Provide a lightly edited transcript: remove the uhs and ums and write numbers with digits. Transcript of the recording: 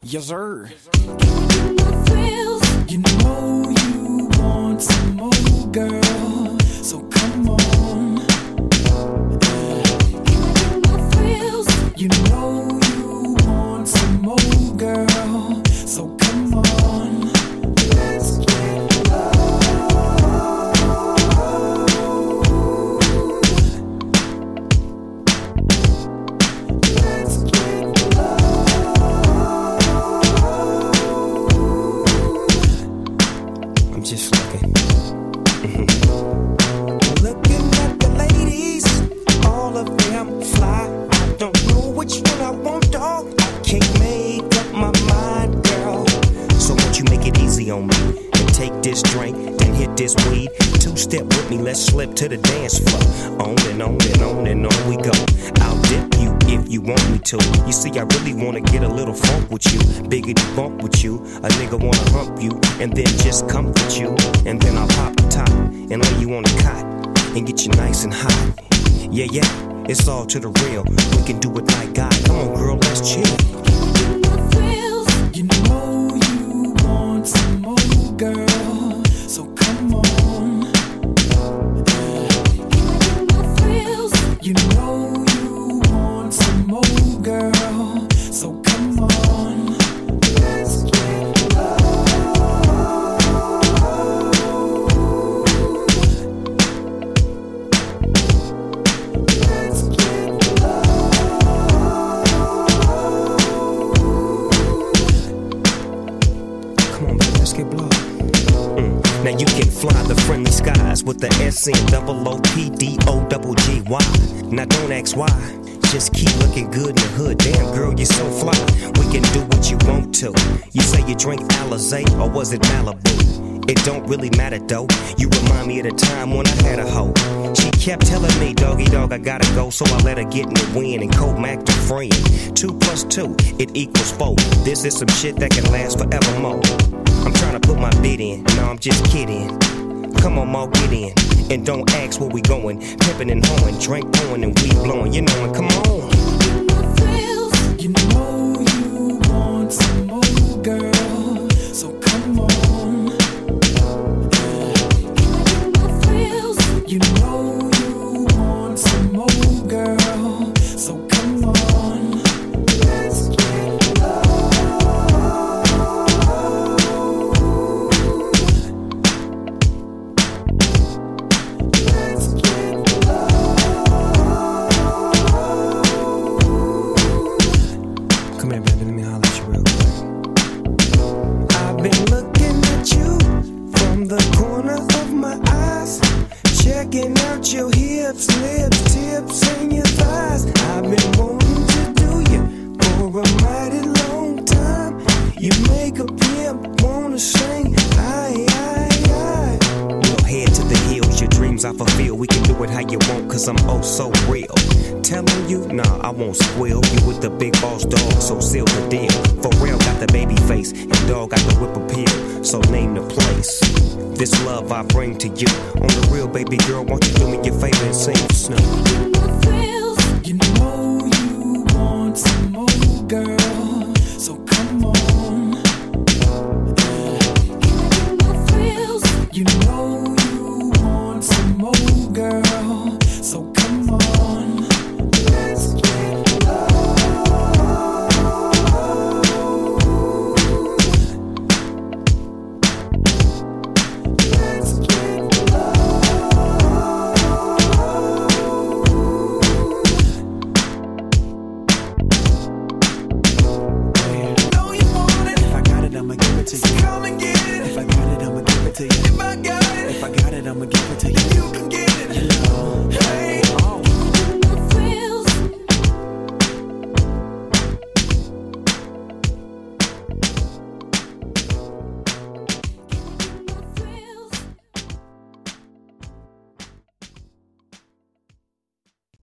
Yes, sir. My thrills. You know you want some more, girl. So come on. My thrills. You know you want some more, girl. So come on. Let's get low. Let's get low. I'm just looking. Looking at the ladies, all of them fly. I don't know which one I want, dog. I can't make up my mind, girl. So won't you make it easy on me and take this drink, then hit this weed. Two-step with me, let's slip to the dance floor. On and on and on and on we go. I'll dip you if you want me to. You see, I really wanna get a little funk with you, biggity bump with you. A nigga wanna hump you and then just comfort you. And then I'll pop the top and lay you on the cot and get you nice and hot. Yeah, yeah, it's all to the real. We can do it like God. Come on, girl, let's chill. My thrills. You know you want some more, girl. So come on. My thrills. You know you want some more, girl. So come on. Let's get low. Let's get low. Come on, baby, let's get blown. Now you can fly the friendly skies with the SNOOPDOGGY. Now don't ask why, just keep looking good in the hood. Damn girl, you're so fly. We can do what you want to. You say you drink Alizé or was it Malibu? It don't really matter though. You remind me of the time when I had a hoe. She kept telling me, doggy dog, I gotta go. So I let her get in the wind and co-mac the friend. 2 + 2, it equals 4. This is some shit that can last forevermore. I'm trying to put my bid in, no, I'm just kidding. Come on, Mo, get in. And don't ask where we going. Pippin' and hoeing, drink pouring and weed blowing. You know it, come on. My thrills. You know you want some more, girl. So come on. My thrills. You know you want some more, girl. So come on. Let's get low. Let's get low. Come here, baby, let me holler at you real quick. I've been looking at you from the corner of my eyes, checking out your hips, lips, tips, and your thighs. I've been wanting to do you for a mighty long time. You make a pimp wanna sing, aye, aye, aye. We'll head to the hills, your dreams I fulfill. We can do it how you want, cause I'm oh so real. Telling you, nah, I won't squeal. You with the big boss dog, so seal the deal. For real, got the baby face, and dog got the whip appeal. So name the place. This love I bring to you. On the real, baby girl, won't you do me your favor and sing for Snoop? My thrills. You know you want some more, girl. So come on.